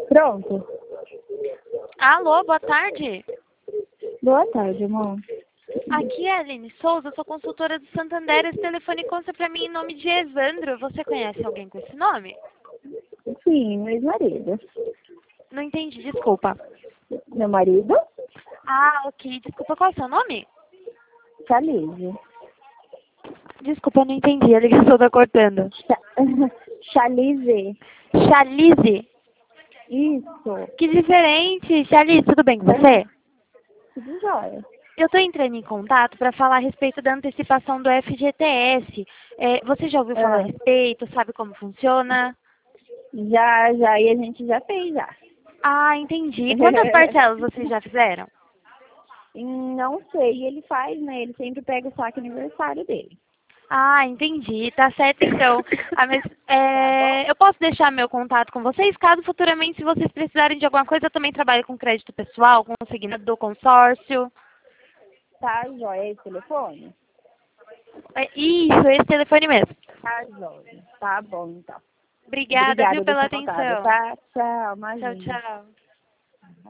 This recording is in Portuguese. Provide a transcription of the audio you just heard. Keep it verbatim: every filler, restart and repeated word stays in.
Pronto. Alô, boa tarde. Boa tarde, amor. Aqui é a Aline Souza, sou consultora do Santander. Esse telefone consta pra mim em nome de Evandro. Você conhece alguém com esse nome? Sim, meu ex-marido. Não entendi, desculpa. Meu marido? Ah, ok. Desculpa, qual é o seu nome? Chalize. Desculpa, eu não entendi. A ligação tá cortando. Cha- Chalize. Chalize? Isso. Que diferente. Chalize, tudo bem com você? Tudo jóia. Eu estou entrando em contato para falar a respeito da antecipação do F G T S. É, você já ouviu falar a Ah, respeito? Sabe como funciona? já, já, e a gente já fez já. Ah, entendi. Quantas parcelas vocês já fizeram? Não sei, ele faz, né? Ele sempre pega o saque aniversário dele. Ah, entendi. Tá certo, então. Ah, mas, é, eu posso deixar meu contato com vocês, caso futuramente, se vocês precisarem de alguma coisa, eu também trabalho com crédito pessoal, com consignado do consórcio. Tá jóia esse telefone? É, isso, esse telefone mesmo. Tá jóia. Tá bom, então. Obrigada, viu, Obrigada, pela deixa eu contar, atenção. tá? Tchau, Tchau, imagina. tchau.